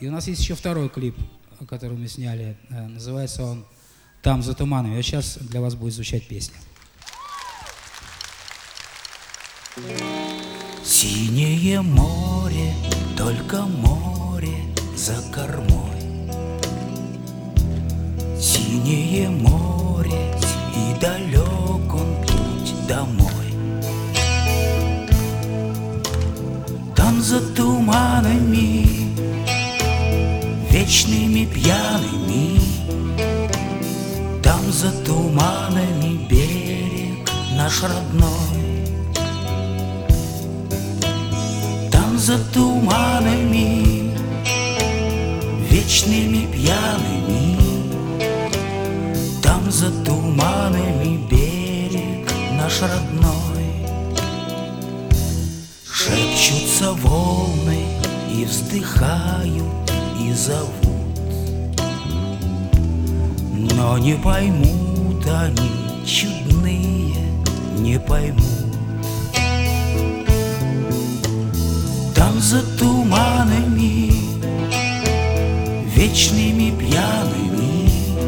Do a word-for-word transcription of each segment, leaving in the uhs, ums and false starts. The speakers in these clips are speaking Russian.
И у нас есть еще второй клип, который мы сняли. Называется он «Там за туманами». Вот сейчас для вас будет звучать песня. Синее море, только море за кормой. Синее море, и далек он путь домой. Там за туманами, вечными пьяными, там за туманами берег наш родной. Там за туманами, вечными пьяными, там за туманами берег наш родной. Шепчутся волны и вздыхают, и зовут, но не поймут они, чудные, не поймут. Там за туманами, вечными пьяными,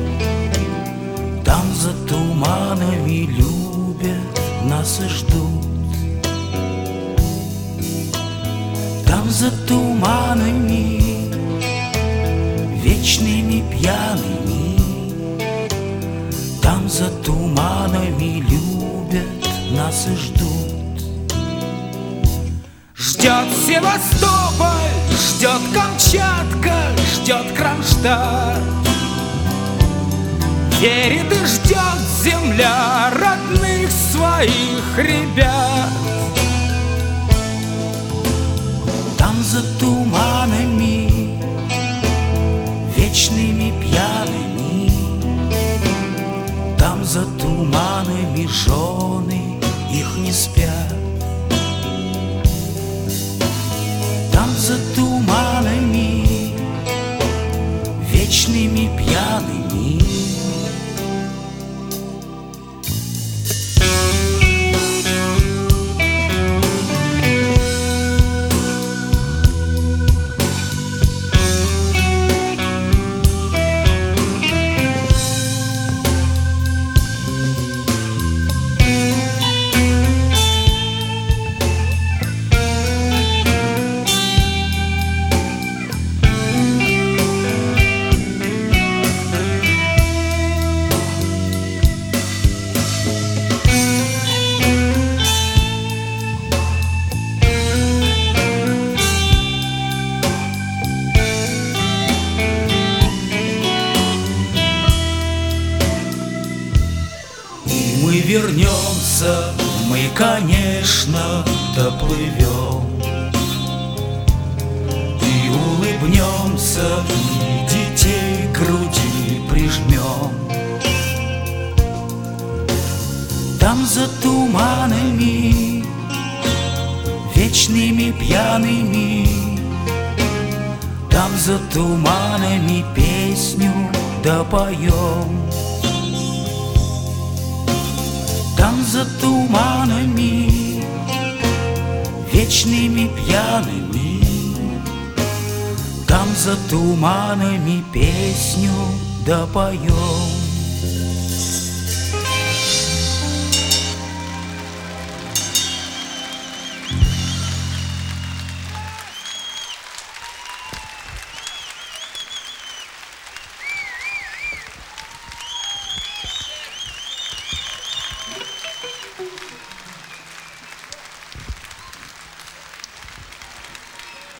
там за туманами любят нас и ждут. Там за туманами, вечными пьяными, там за туманами любят нас и ждут. Ждет Севастополь, ждет Камчатка, ждет Кронштадт. Верит и ждет земля родных своих ребят. Там за туманами, вечными пьяными, там за туманами жены их не спят. Там за туманами, вечными пьяными. Мы вернемся, мы, конечно, доплывем и улыбнемся, и детей к груди прижмем. Там за туманами, вечными пьяными, там за туманами песню допоем. Там за туманами, вечными пьяными, там за туманами песню допоем.